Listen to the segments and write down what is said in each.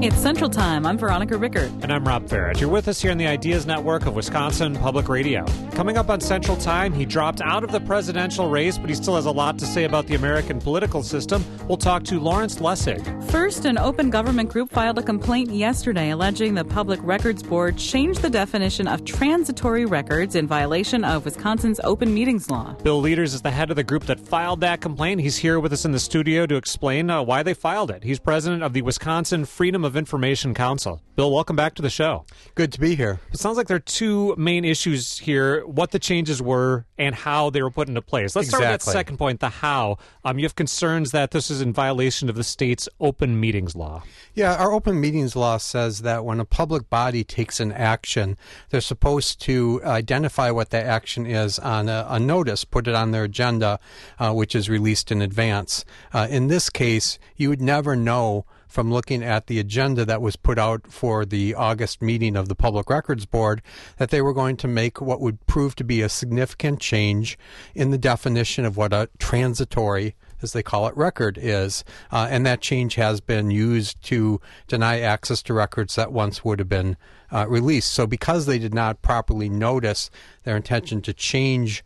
It's Central Time. I'm Veronica Rickert. And I'm Rob Farrett. You're with us here on the Ideas Network of Wisconsin Public Radio. Coming up on Central Time, he dropped out of the presidential race, but he still has a lot to say about the American political system. We'll talk to Lawrence Lessig. First, an open government group filed a complaint yesterday alleging the Public Records Board changed the definition of transitory records in violation of Wisconsin's open meetings law. Bill Leaders is the head of the group that filed that complaint. He's here with us in the studio to explain why they filed it. He's president of the Wisconsin Freedom of Information Council. Bill, welcome back to the show. Good to be here. It sounds like there are two main issues here, what the changes were and how they were put into place. Let's start with that second point, the how. You have concerns that this is in violation of the state's open meetings law. Yeah, our open meetings law says that when a public body takes an action, they're supposed to identify what that action is on a notice, put it on their agenda, which is released in advance. In this case, you would never know from looking at the agenda that was put out for the August meeting of the Public Records Board that they were going to make what would prove to be a significant change in the definition of what a transitory, as they call it, record is. And that change has been used to deny access to records that once would have been released. So because they did not properly notice their intention to change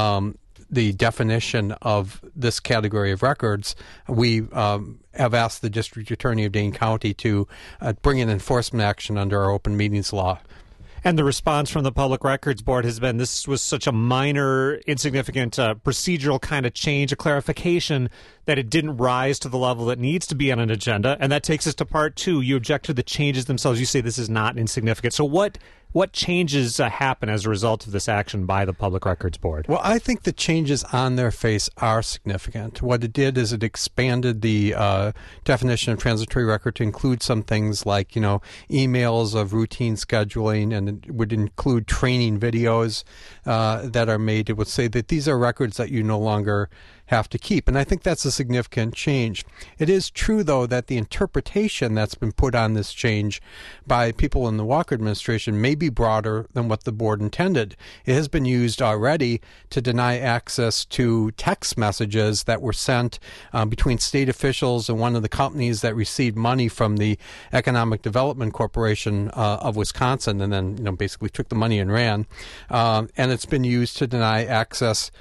the definition of this category of records, we have asked the District Attorney of Dane County to bring an enforcement action under our open meetings law. And the response from the Public Records Board has been this was such a minor, insignificant procedural kind of change, a clarification, that it didn't rise to the level that needs to be on an agenda. And that takes us to part two. You object to the changes themselves. You say this is not insignificant. So what changes happen as a result of this action by the Public Records Board? Well, I think the changes on their face are significant. What it did is it expanded the definition of transitory record to include some things like, emails of routine scheduling, and it would include training videos that are made. It would say that these are records that you no longer have to keep. And I think that's a significant change. It is true, though, that the interpretation that's been put on this change by people in the Walker administration may be broader than what the board intended. It has been used already to deny access to text messages that were sent between state officials and one of the companies that received money from the Economic Development Corporation of Wisconsin, and then basically took the money and ran. And it's been used to deny access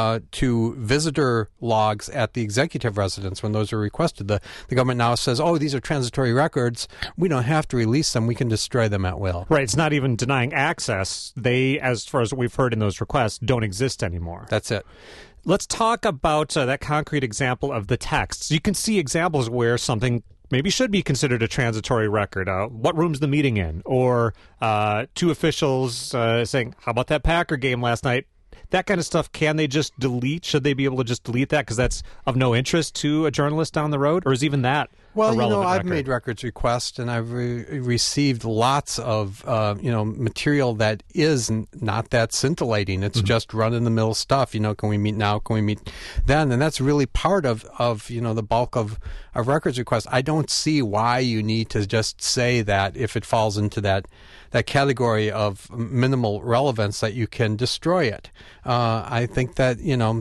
to visitor logs at the executive residence when those are requested. The government now says, these are transitory records. We don't have to release them. We can destroy them at will. Right. It's not even denying access. They, as far as we've heard in those requests, don't exist anymore. That's it. Let's talk about that concrete example of the texts. You can see examples where something maybe should be considered a transitory record. What room's the meeting in? Or two officials saying, how about that Packer game last night? That kind of stuff, can they just delete? Should they be able to just delete that because that's of no interest to a journalist down the road? Or is even that Well, I've record? Made records requests, and I've received lots of, material that is not that scintillating. It's just run-in-the-mill stuff. Can we meet now? Can we meet then? And that's really part of the bulk of records requests. I don't see why you need to just say that if it falls into that category of minimal relevance that you can destroy it. I think that,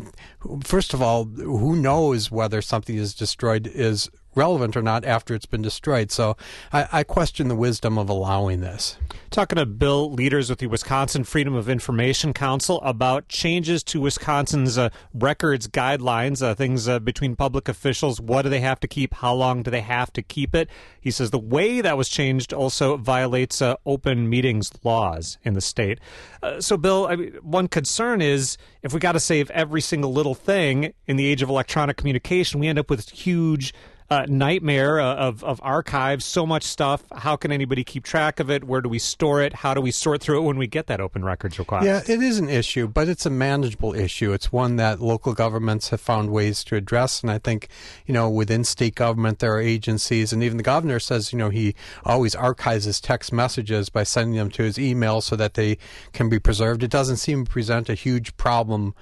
first of all, who knows whether something is destroyed is relevant or not after it's been destroyed. So I question the wisdom of allowing this. Talking to Bill Leaders with the Wisconsin Freedom of Information Council about changes to Wisconsin's records guidelines, things between public officials. What do they have to keep? How long do they have to keep it? He says the way that was changed also violates open meetings laws in the state. So, Bill, one concern is if we got to save every single little thing in the age of electronic communication, we end up with huge nightmare of archives, so much stuff. How can anybody keep track of it? Where do we store it? How do we sort through it when we get that open records request? Yeah, it is an issue, but it's a manageable issue. It's one that local governments have found ways to address, and I think, within state government there are agencies, and even the governor says, he always archives his text messages by sending them to his email so that they can be preserved. It doesn't seem to present a huge problem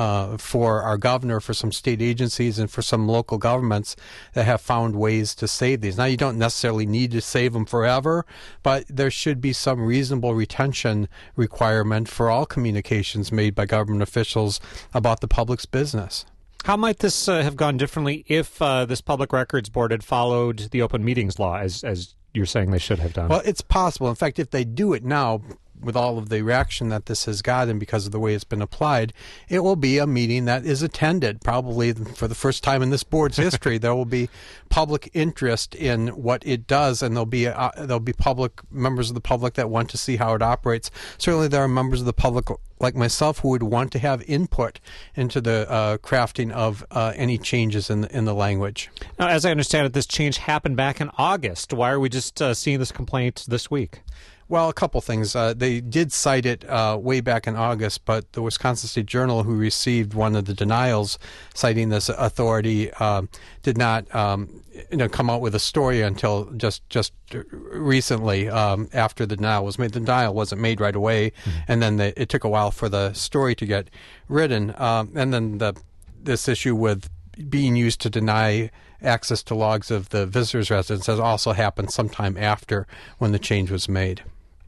for our governor, for some state agencies, and for some local governments that have found ways to save these. Now, you don't necessarily need to save them forever, but there should be some reasonable retention requirement for all communications made by government officials about the public's business. How might this have gone differently if this Public Records Board had followed the open meetings law as you're saying they should have done. Well, it's possible. In fact, if they do it now, with all of the reaction that this has gotten because of the way it's been applied, it will be a meeting that is attended. Probably for the first time in this board's history, there will be public interest in what it does, and there'll be public members of the public that want to see how it operates. Certainly, there are members of the public like myself who would want to have input into the crafting of any changes in the language. Now, as I understand it, this change happened back in August. Why are we just seeing this complaint this week? Well, a couple things. They did cite it way back in August, but the Wisconsin State Journal, who received one of the denials citing this authority, did not come out with a story until just recently after the denial was made. The denial wasn't made right away, and then it took a while for the story to get written. And then this issue with being used to deny access to logs of the visitor's residence has also happened sometime after when the change was made.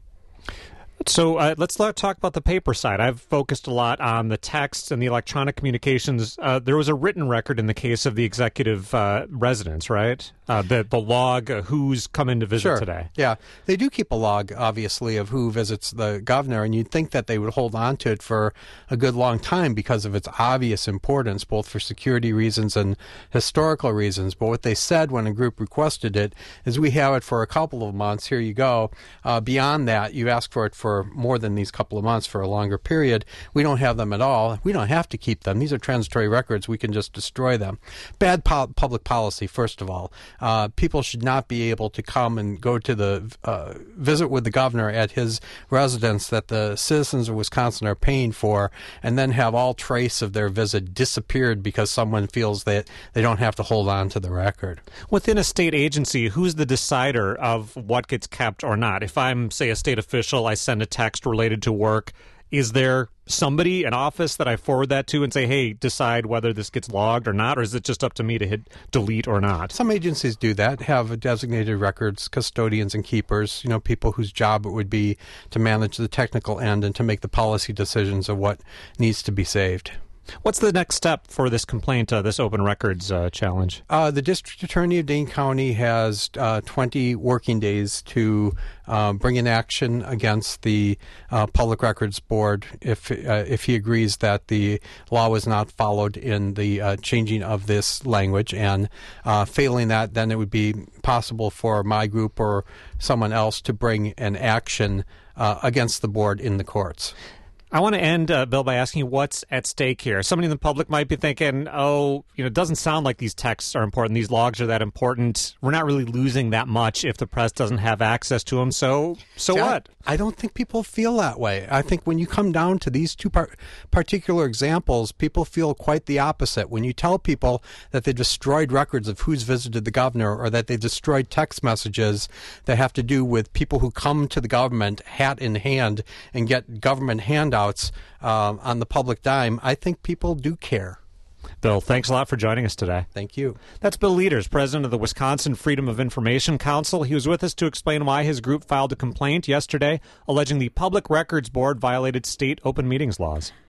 So let's talk about the paper side. I've focused a lot on the text and the electronic communications. There was a written record in the case of the executive residence, right? The log, who's come in to visit today. Yeah, they do keep a log, obviously, of who visits the governor, and you'd think that they would hold on to it for a good long time because of its obvious importance, both for security reasons and historical reasons. But what they said when a group requested it is, we have it for a couple of months, here you go. Beyond that, you ask for it for more than these couple of months, for a longer period. We don't have them at all. We don't have to keep them. These are transitory records. We can just destroy them. Bad public policy, first of all. People should not be able to come and go to the visit with the governor at his residence that the citizens of Wisconsin are paying for, and then have all trace of their visit disappeared because someone feels that they don't have to hold on to the record. Within a state agency, who's the decider of what gets kept or not? If I'm, say, a state official, I send a text related to work. Is there somebody, an office that I forward that to and say, hey, decide whether this gets logged or not, or is it just up to me to hit delete or not? Some agencies do that, have designated records, custodians and keepers, people whose job it would be to manage the technical end and to make the policy decisions of what needs to be saved. What's the next step for this complaint, this open records challenge? The district attorney of Dane County has 20 working days to bring an action against the Public Records Board if he agrees that the law was not followed in the changing of this language. And failing that, then it would be possible for my group or someone else to bring an action against the board in the courts. I want to end, Bill, by asking you what's at stake here. Somebody in the public might be thinking, it doesn't sound like these texts are important. These logs are that important. We're not really losing that much if the press doesn't have access to them. So what? I don't think people feel that way. I think when you come down to these two particular examples, people feel quite the opposite. When you tell people that they destroyed records of who's visited the governor, or that they destroyed text messages that have to do with people who come to the government hat in hand and get government handouts on the public dime, I think people do care. Bill, thanks a lot for joining us today. Thank you. That's Bill Leaders, president of the Wisconsin Freedom of Information Council. He was with us to explain why his group filed a complaint yesterday alleging the Public Records Board violated state open meetings laws.